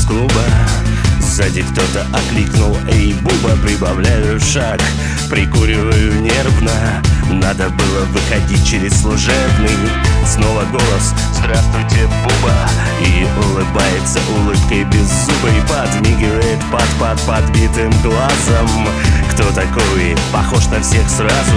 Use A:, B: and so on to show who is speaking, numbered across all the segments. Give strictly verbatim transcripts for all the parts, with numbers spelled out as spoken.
A: клуба. Сзади кто-то окликнул: эй, Буба, прибавляю шаг, прикуриваю нервно. Надо было выходить через служебный. Снова голос: здравствуйте, Буба. И улыбается улыбкой беззубой, подмигивает под под подбитым глазом. Кто такой? Похож на всех сразу.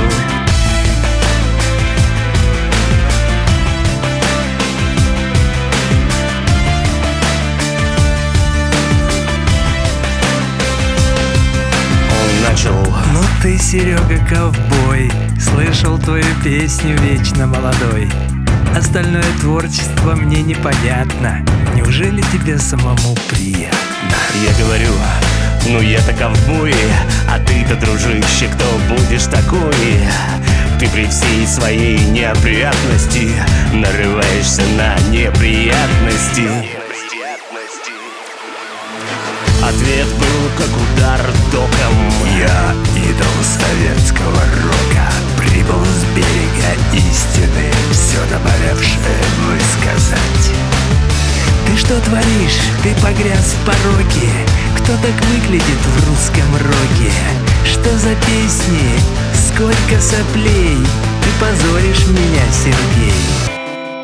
B: Ну ты, Серега, ковбой, слышал твою песню «Вечно молодой». Остальное творчество мне непонятно. Неужели тебе самому приятно?
A: Я говорю: ну я-то ковбой, а ты-то, дружище, кто будешь такой? Ты при всей своей неопрятности нарываешься на неприятности. Ответ был как удар током:
B: я идол советского рока, прибыл с берега истины, все наболевшее высказать. Ты что творишь? Ты погряз в пороке. Кто так выглядит в русском роке? Что за песни? Сколько соплей? Ты позоришь меня, Сергей.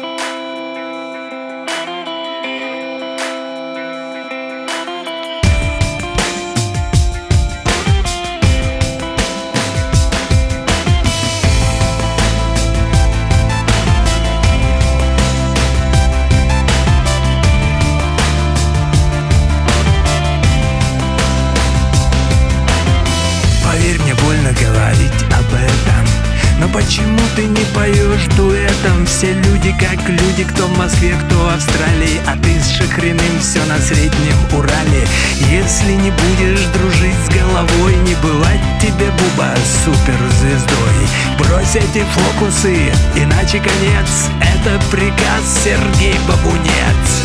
B: Поверь, мне больно говорить об этом, но почему ты не поешь дуэтом? Все люди как люди, кто в Москве, кто в Австралии, а ты с Шахриным все на Среднем Урале. Если не будешь дружить с головой, не бывать тебе, Буба, суперзвездой. Брось эти фокусы, иначе конец. Это приказ, Сергей Бабунец.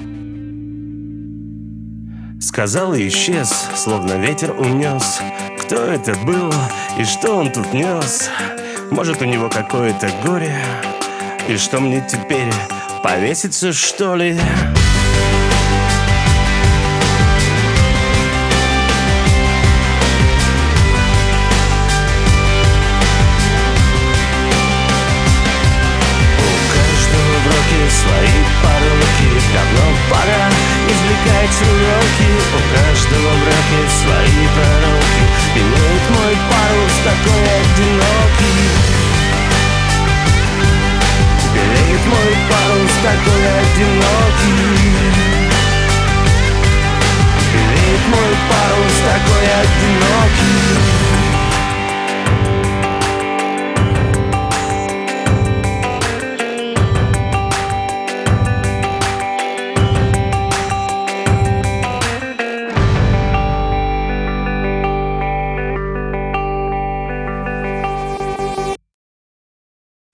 A: Сказал и исчез, словно ветер унес. Кто это был и что он тут нес? Может, у него какое-то горе? И что мне теперь, повеситься, что ли? Свои пороки, давно пора извлекать уроки. У каждого в раке свои пророки. Белеет мой парус такой одинокий. Белеет мой парус такой одинокий. Белеет мой парус такой одинокий.